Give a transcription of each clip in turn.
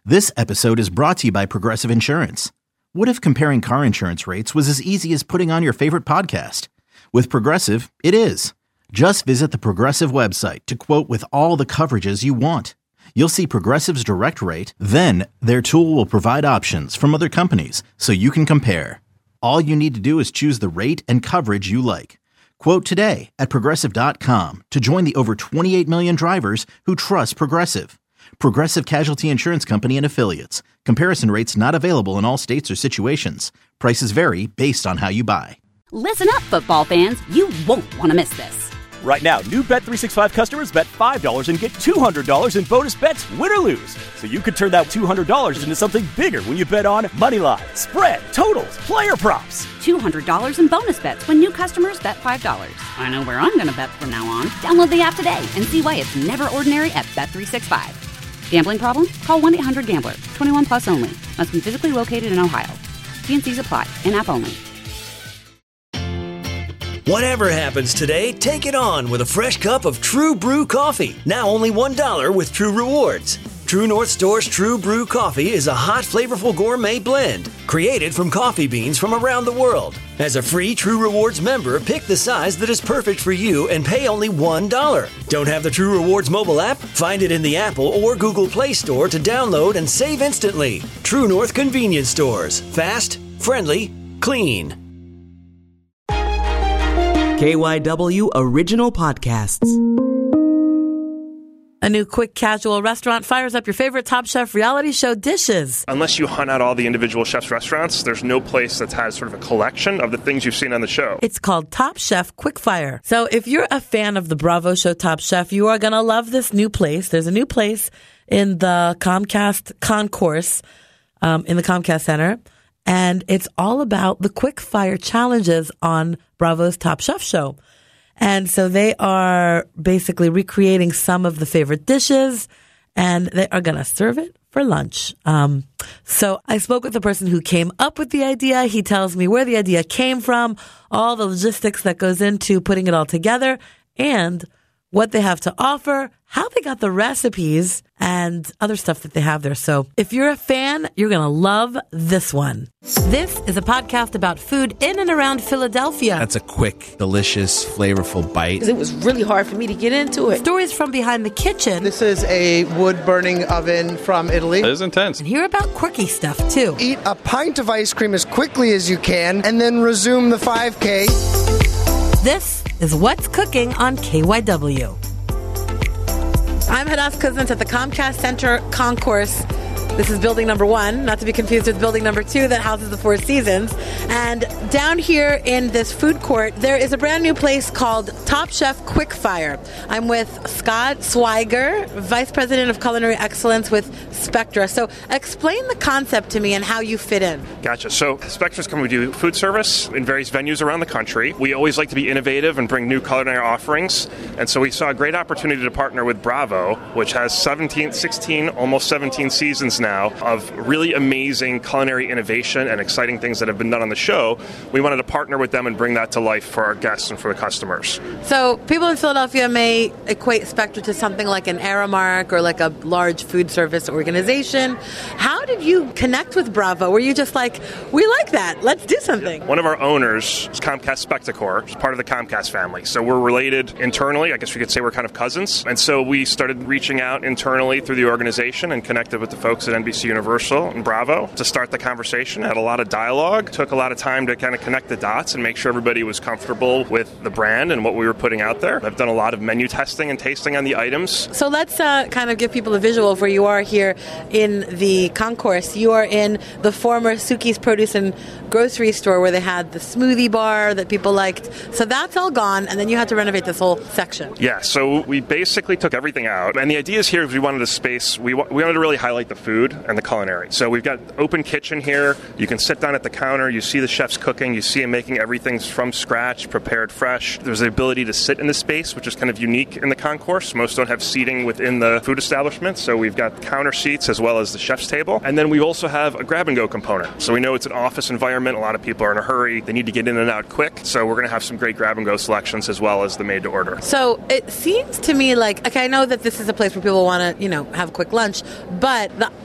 This episode is brought to you by Progressive Insurance. What if comparing car insurance rates was as easy as putting on your favorite podcast? With Progressive, it is. Just visit the Progressive website to quote with all the coverages you want. You'll see Progressive's direct rate, then their tool will provide options from other companies so you can compare. All you need to do is choose the rate and coverage you like. Quote today at Progressive.com to join the over 28 million drivers who trust Progressive. Progressive Casualty Insurance Company and Affiliates. Comparison rates not available in all states or situations. Prices vary based on how you buy. Listen up, football fans. You won't want to miss this. Right now, new Bet365 customers bet $5 and get $200 in bonus bets, win or lose. So you could turn that $200 into something bigger when you bet on money line, spread, totals, player props. $200 in bonus bets when new customers bet $5. I know where I'm going to bet from now on. Download the app today and see why it's never ordinary at Bet365. Gambling problem? Call 1-800-GAMBLER. 21 plus only. Must be physically located in Ohio. T&Cs apply. In-app only. Whatever happens today, take it on with a fresh cup of True Brew coffee. Now only $1 with True Rewards. True North Store's True Brew coffee is a hot, flavorful gourmet blend created from coffee beans from around the world. As a free True Rewards member, pick the size that is perfect for you and pay only $1. Don't have the True Rewards mobile app? Find it in the Apple or Google Play Store to download and save instantly. True North Convenience Stores. Fast, friendly, clean. KYW Original Podcasts. A new quick casual restaurant fires up your favorite Top Chef reality show dishes. Unless you hunt out all the individual chefs' restaurants, there's no place that has sort of a collection of the things you've seen on the show. It's called Top Chef Quickfire. So if you're a fan of the Bravo show Top Chef, you are going to love this new place. There's a new place in the Comcast Concourse, in the Comcast Center. And it's all about the quick fire challenges on Bravo's Top Chef show. And so they are basically recreating some of the favorite dishes, and they are going to serve it for lunch. So I spoke with the person who came up with the idea. He tells me where the idea came from, all the logistics that goes into putting it all together, and what they have to offer, how they got the recipes, and other stuff that they have there. So if you're a fan, you're going to love this one. This is a podcast about food in and around Philadelphia. That's a quick, delicious, flavorful bite. It was really hard for me to get into it. Stories from behind the kitchen. This is a wood-burning oven from Italy. It is intense. And hear about quirky stuff, too. Eat a pint of ice cream as quickly as you can, and then resume the 5K. This is What's Cooking on KYW. I'm Hadass Kuznis at the Comcast Center Concourse. This is building number 1, not to be confused with building number 2 that houses the Four Seasons. And down here in this food court, there is a brand new place called Top Chef Quickfire. I'm with Scott Swiger, Vice President of Culinary Excellence with Spectra. So explain the concept to me and how you fit in. Gotcha. So Spectra's come, we do food service in various venues around the country. We always like to be innovative and bring new culinary offerings. And so we saw a great opportunity to partner with Bravo, which has 16, almost 17 seasons now of really amazing culinary innovation and exciting things that have been done on the show. We wanted to partner with them and bring that to life for our guests and for the customers. So people in Philadelphia may equate Spectra to something like an Aramark or like a large food service organization. How did you connect with Bravo? Were you just like, we like that, let's do something? One of our owners is Comcast Spectacor, is part of the Comcast family. So we're related internally. I guess we could say we're kind of cousins. And so we started reaching out internally through the organization and connected with the folks at NBC Universal and Bravo to start the conversation. Had a lot of dialogue, took a lot of time to kind of connect the dots and make sure everybody was comfortable with the brand and what we were putting out there. I've done a lot of menu testing and tasting on the items. So let's kind of give people a visual of where you are here in the concourse. You are in the former Suki's Produce and Grocery Store where they had the smoothie bar that people liked. So that's all gone, and then you had to renovate this whole section. Yeah, so we basically took everything out. And the idea is here is we wanted a space, we wanted to really highlight the food and the culinary. So we've got open kitchen here. You can sit down at the counter. You see the chefs cooking. You see them making everything from scratch, prepared fresh. There's the ability to sit in the space, which is kind of unique in the concourse. Most don't have seating within the food establishment. So we've got counter seats as well as the chef's table. And then we also have a grab-and-go component. So we know it's an office environment. A lot of people are in a hurry. They need to get in and out quick. So we're going to have some great grab-and-go selections as well as the made-to-order. So it seems to me like, okay, I know that this is a place where people want to, have quick lunch, but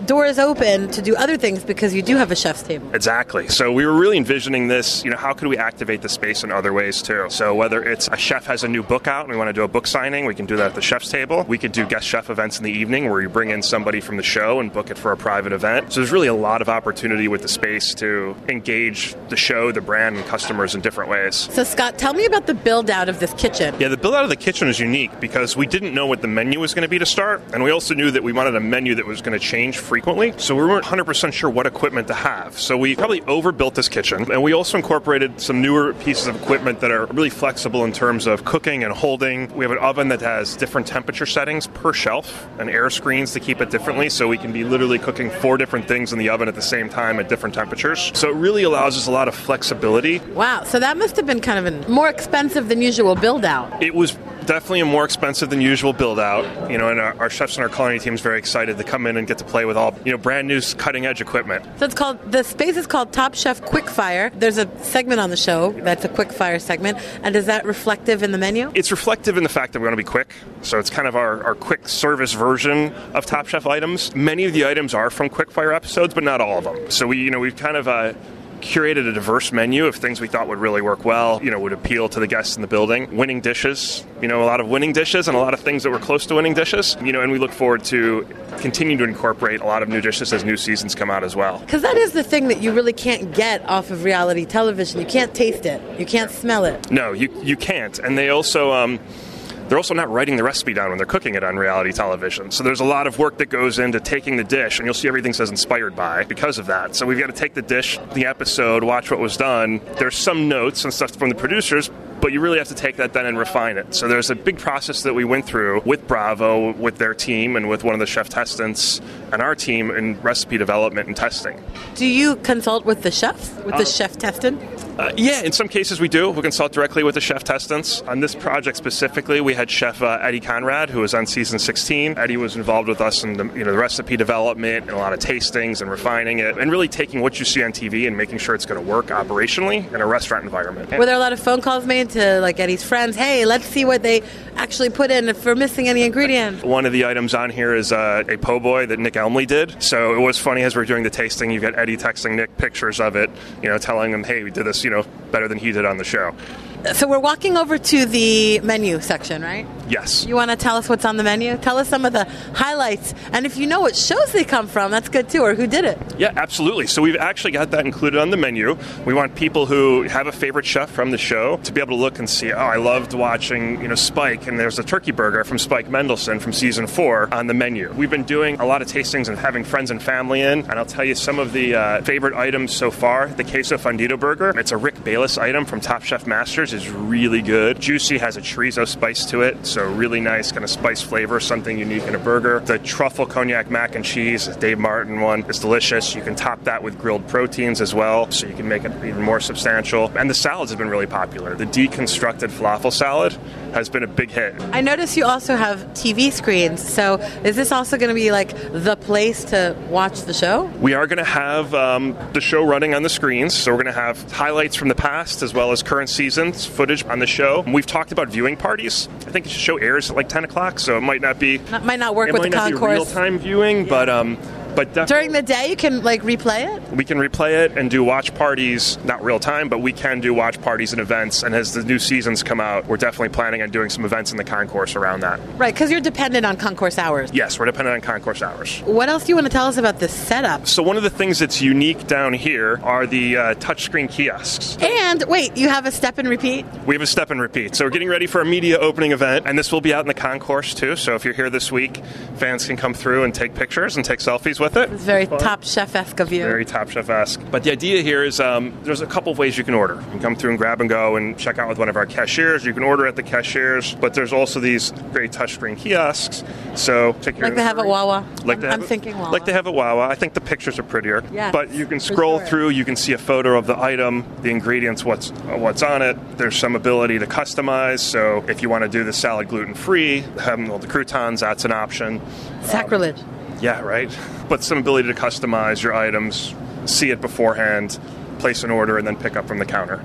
doors open to do other things because you do have a chef's table. Exactly. So we were really envisioning this, how could we activate the space in other ways too? So whether it's a chef has a new book out and we want to do a book signing, we can do that at the chef's table. We could do guest chef events in the evening where you bring in somebody from the show and book it for a private event. So there's really a lot of opportunity with the space to engage the show, the brand, and customers in different ways. So Scott, tell me about the build out of this kitchen. Yeah, the build out of the kitchen is unique because we didn't know what the menu was going to be to start, and we also knew that we wanted a menu that was going to change frequently, so we weren't 100% sure what equipment to have. So we probably overbuilt this kitchen, and we also incorporated some newer pieces of equipment that are really flexible in terms of cooking and holding. We have an oven that has different temperature settings per shelf and air screens to keep it differently, so we can be literally cooking 4 different things in the oven at the same time at different temperatures. So it really allows us a lot of flexibility. Wow, so that must have been kind of a more expensive than usual build out. It was definitely a more expensive than usual build out, and our chefs and our culinary team is very excited to come in and get to play with all brand new cutting edge equipment. So the space is called Top Chef Quickfire. There's a segment on the show that's a quickfire segment, and is that reflective in the menu? It's reflective in the fact that we want to be quick, so it's kind of our quick service version of Top Chef items. Many of the items are from quickfire episodes, but not all of them. So we've kind of curated a diverse menu of things we thought would really work well, would appeal to the guests in the building. Winning dishes, a lot of winning dishes and a lot of things that were close to winning dishes, and we look forward to continuing to incorporate a lot of new dishes as new seasons come out as well. Because that is the thing that you really can't get off of reality television. You can't taste it. You can't smell it. No, you can't. And they also... They're also not writing the recipe down when they're cooking it on reality television. So there's a lot of work that goes into taking the dish, and you'll see everything says inspired by because of that. So we've got to take the dish, the episode, watch what was done. There's some notes and stuff from the producers, but you really have to take that then and refine it. So there's a big process that we went through with Bravo, with their team, and with one of the chef testants and our team in recipe development and testing. Do you consult with the chef, with the chef testant? Yeah, in some cases we do. We consult directly with the chef testants. On this project specifically, we had Chef Eddie Conrad, who was on season 16. Eddie was involved with us in the recipe development and a lot of tastings and refining it, and really taking what you see on TV and making sure it's going to work operationally in a restaurant environment. Were there a lot of phone calls made to Eddie's friends? Hey, let's see what they actually put in if we're missing any ingredients. One of the items on here is a po' boy that Nick Elmley did. So it was funny as we're doing the tasting, you got Eddie texting Nick pictures of it, telling him, hey, we did this, better than he did on the show. So we're walking over to the menu section, right? Yes. You want to tell us what's on the menu? Tell us some of the highlights. And if you know what shows they come from, that's good too, or who did it. Yeah, absolutely. So we've actually got that included on the menu. We want people who have a favorite chef from the show to be able to look and see, I loved watching, Spike, and there's a turkey burger from Spike Mendelsohn from season 4 on the menu. We've been doing a lot of tastings and having friends and family in, and I'll tell you some of the favorite items so far. The queso fundido burger, it's a Rick Bayless item from Top Chef Masters, is really good. Juicy has a chorizo spice to it, so really nice kind of spice flavor, something unique in a burger. The truffle cognac mac and cheese, Dave Martin one, is delicious. You can top that with grilled proteins as well, so you can make it even more substantial. And the salads have been really popular. The deconstructed falafel salad has been a big hit. I notice you also have TV screens, so is this also going to be the place to watch the show? We are going to have the show running on the screens, so we're going to have highlights from the past as well as current seasons, footage on the show. We've talked about viewing parties. I think the show airs at 10 o'clock, so it might not work with the concourse. It might not be real-time viewing, but definitely during the day you can replay it? We can replay it and do watch parties, not real time, but we can do watch parties and events, and as the new seasons come out, we're definitely planning on doing some events in the concourse around that. Right, because you're dependent on concourse hours. Yes, we're dependent on concourse hours. What else do you want to tell us about this setup? So one of the things that's unique down here are the touchscreen kiosks. And wait, you have a step and repeat? We have a step and repeat. So we're getting ready for a media opening event, and this will be out in the concourse too, so if you're here this week, fans can come through and take pictures and take selfies with it. It's very Top Chef-esque of you. Very Top Chef-esque. But the idea here is there's a couple of ways you can order. You can come through and grab and go and check out with one of our cashiers. You can order at the cashiers, but there's also these great touchscreen kiosks. So take your they have at Wawa. I'm thinking Wawa. Like they have at Wawa. I think the pictures are prettier. Yes, but you can scroll through. You can see a photo of the item, the ingredients, what's on it. There's some ability to customize. So if you want to do the salad gluten-free, the croutons, that's an option. Sacrilege. Yeah, right. But some ability to customize your items, see it beforehand, place an order, and then pick up from the counter.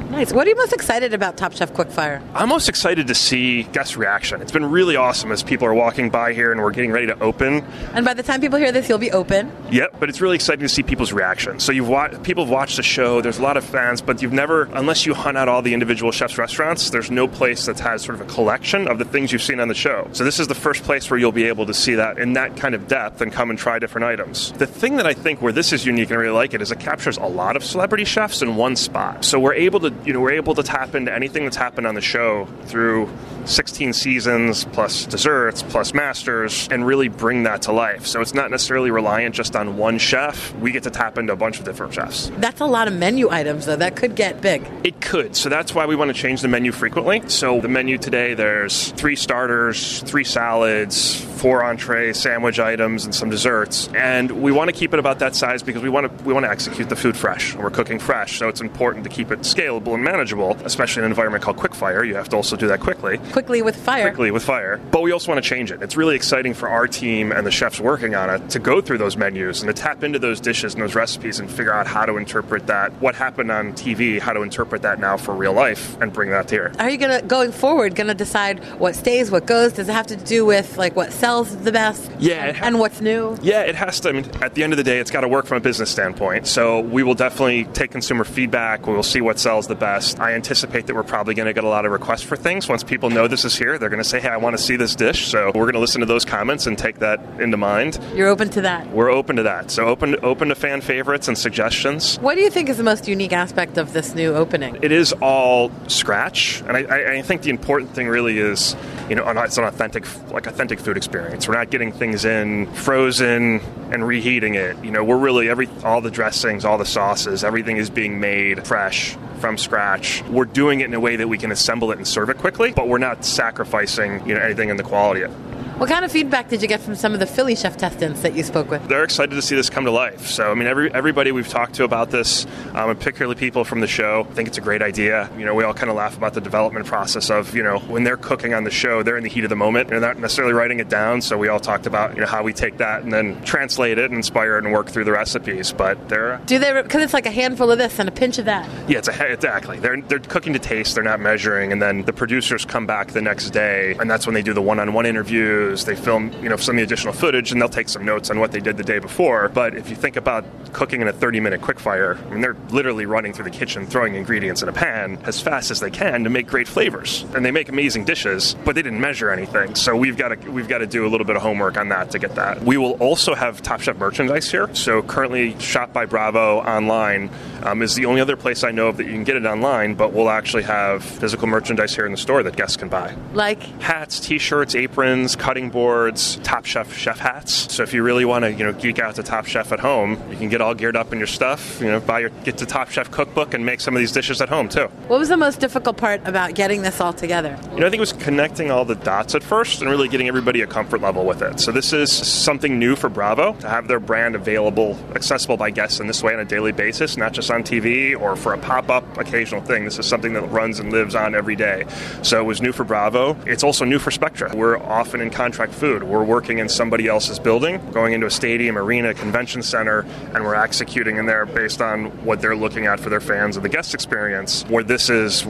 Nice. What are you most excited about Top Chef Quickfire? I'm most excited to see guest reaction. It's been really awesome as people are walking by here and we're getting ready to open. And by the time people hear this, you'll be open. Yep, but it's really exciting to see people's reaction. So people have watched the show, there's a lot of fans, but you've never, unless you hunt out all the individual chefs' restaurants, there's no place that has sort of a collection of the things you've seen on the show. So this is the first place where you'll be able to see that in that kind of depth and come and try different items. The thing that I think where this is unique and I really like it is it captures a lot of celebrity chefs in one spot. So we're able to tap into anything that's happened on the show through 16 seasons plus desserts plus masters and really bring that to life. So it's not necessarily reliant just on one chef. We get to tap into a bunch of different chefs. That's a lot of menu items, though. That could get big. It could. So that's why we want to change the menu frequently. So the menu today, there's 3 starters, 3 salads, 4 entree sandwich items, and some desserts. And we want to keep it about that size because we want to execute the food fresh. We're cooking fresh, so it's important to keep it scalable and manageable, especially in an environment called Quickfire. You have to also do that quickly. Quickly with fire. But we also want to change it. It's really exciting for our team and the chefs working on it to go through those menus and to tap into those dishes and those recipes and figure out how to interpret that, what happened on TV, how to interpret that now for real life and bring that here. Are you going forward, decide what stays, what goes? Does it have to do with what sells the best? Yeah. And what's new? Yeah, it has to. I mean, at the end of the day, it's got to work from a business standpoint. So we will definitely take consumer feedback. We will see what sells the best. I anticipate that we're probably going to get a lot of requests for things. Once people know this is here, they're going to say, hey, I want to see this dish. So we're going to listen to those comments and take that into mind. You're open to that? We're open to that. So open to fan favorites and suggestions. What do you think is the most unique aspect of this new opening? It is all scratch. And I think the important thing really is, it's an authentic food experience. We're not getting things in frozen and reheating it. We're really all the dressings, all the sauces, everything is being made fresh from scratch. We're doing it in a way that we can assemble it and serve it quickly, but we're not sacrificing anything in the quality of it. What kind of feedback did you get from some of the Philly chef testants that you spoke with? They're excited to see this come to life. So, everybody we've talked to about this, and particularly people from the show, think it's a great idea. We all kind of laugh about the development process of, when they're cooking on the show, they're in the heat of the moment. They're not necessarily writing it down. So we all talked about, how we take that and then translate it and inspire it and work through the recipes. But because it's like a handful of this and a pinch of that. Yeah, exactly. They're cooking to taste. They're not measuring. And then the producers come back the next day, and that's when they do the one-on-one interviews. They film, some of the additional footage, and they'll take some notes on what they did the day before. But if you think about cooking in a 30-minute quickfire, they're literally running through the kitchen, throwing ingredients in a pan as fast as they can to make great flavors. And they make amazing dishes, but they didn't measure anything. So we've got to do a little bit of homework on that to get that. We will also have Top Chef merchandise here. So currently, Shop by Bravo online is the only other place I know of that you can get it online, but we'll actually have physical merchandise here in the store that guests can buy. Like? Hats, t-shirts, aprons, cutting boards, Top Chef chef hats. So if you really want to, geek out to Top Chef at home, you can get all geared up in your stuff, get the Top Chef cookbook and make some of these dishes at home too. What was the most difficult part about getting this all together? I think it was connecting all the dots at first and really getting everybody a comfort level with it. So this is something new for Bravo, to have their brand accessible by guests in this way on a daily basis, not just on TV or for a pop-up occasional thing. This is something that runs and lives on every day. So it was new for Bravo. It's also new for Spectra. We're often in contract food. We're working in somebody else's building, going into a stadium, arena, convention center, and we're executing in there based on what they're looking at for their fans and the guest experience. Where this is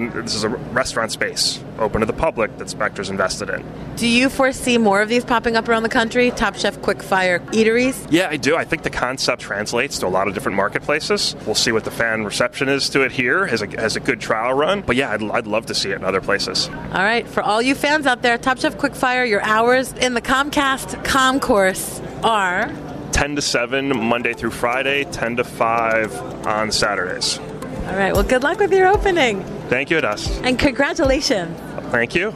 a restaurant space open to the public that Spectra's invested in. Do you foresee more of these popping up around the country? Top Chef Quickfire eateries? Yeah, I do. I think the concept translates to a lot of different marketplaces. We'll see what the fan reception is to it here as a good trial run. But yeah, I'd love to see it in other places. All right. For all you fans out there, Top Chef Quickfire, your hours in the Comcast Concourse are 10 to 7 Monday through Friday, 10 to 5 on Saturdays. All right. Well, good luck with your opening. Thank you, Hadass. And congratulations. Thank you.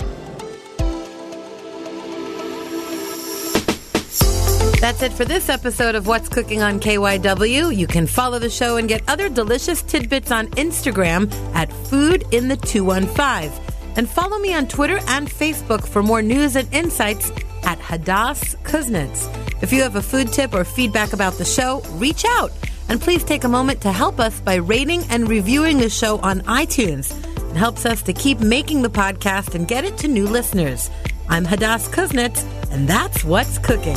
That's it for this episode of What's Cooking on KYW. You can follow the show and get other delicious tidbits on Instagram at foodinthe215. And follow me on Twitter and Facebook for more news and insights at Hadass Kuznets. If you have a food tip or feedback about the show, reach out. And please take a moment to help us by rating and reviewing the show on iTunes. It helps us to keep making the podcast and get it to new listeners. I'm Hadass Kuznets, and that's What's Cooking.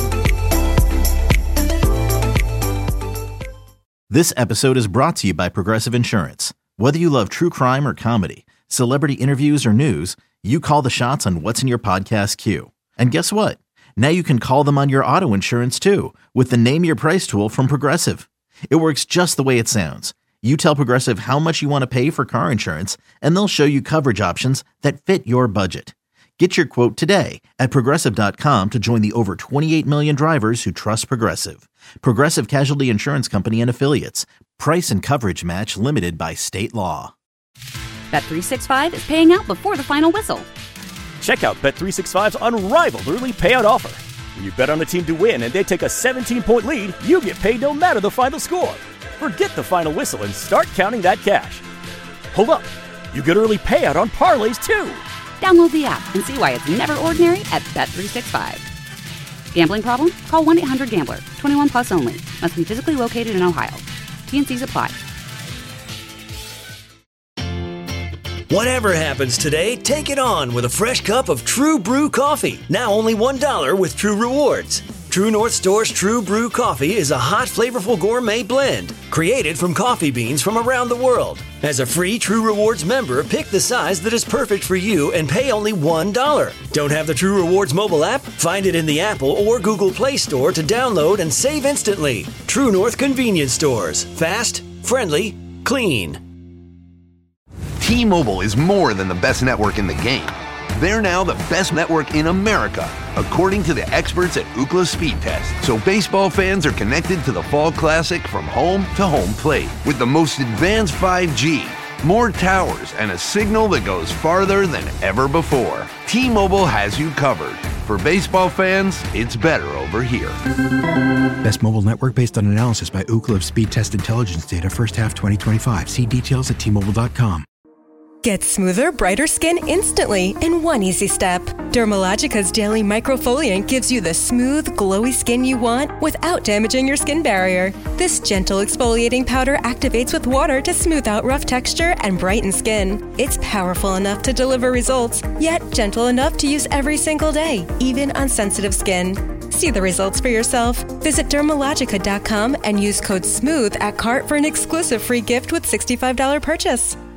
This episode is brought to you by Progressive Insurance. Whether you love true crime or comedy, celebrity interviews or news, you call the shots on what's in your podcast queue. And guess what? Now you can call them on your auto insurance too with the Name Your Price tool from Progressive. It works just the way it sounds. You tell Progressive how much you want to pay for car insurance, and they'll show you coverage options that fit your budget. Get your quote today at Progressive.com to join the over 28 million drivers who trust Progressive. Progressive Casualty Insurance Company and Affiliates. Price and coverage match limited by state law. Bet365 is paying out before the final whistle. Check out Bet365's unrivaled early payout offer. When you bet on a team to win and they take a 17-point lead, you get paid no matter the final score. Forget the final whistle and start counting that cash. Hold up. You get early payout on parlays too. Download the app and see why it's never ordinary at Bet365. Gambling problem? Call 1-800-GAMBLER. 21 plus only. Must be physically located in Ohio. T&Cs apply. Whatever happens today, take it on with a fresh cup of True Brew coffee. Now only $1 with True Rewards. True North Store's True Brew coffee is a hot, flavorful gourmet blend created from coffee beans from around the world. As a free True Rewards member, pick the size that is perfect for you and pay only $1. Don't have the True Rewards mobile app? Find it in the Apple or Google Play Store to download and save instantly. True North Convenience Stores. Fast, friendly, clean. T-Mobile is more than the best network in the game. They're now the best network in America, according to the experts at Ookla Speed Test. So baseball fans are connected to the Fall Classic from home to home plate with the most advanced 5G, more towers, and a signal that goes farther than ever before. T-Mobile has you covered. For baseball fans, it's better over here. Best mobile network based on analysis by Ookla of Speed Test Intelligence data first half 2025. See details at T-Mobile.com. Get smoother, brighter skin instantly in one easy step. Dermalogica's Daily Microfoliant gives you the smooth, glowy skin you want without damaging your skin barrier. This gentle exfoliating powder activates with water to smooth out rough texture and brighten skin. It's powerful enough to deliver results, yet gentle enough to use every single day, even on sensitive skin. See the results for yourself. Visit Dermalogica.com and use code SMOOTH at cart for an exclusive free gift with $65 purchase.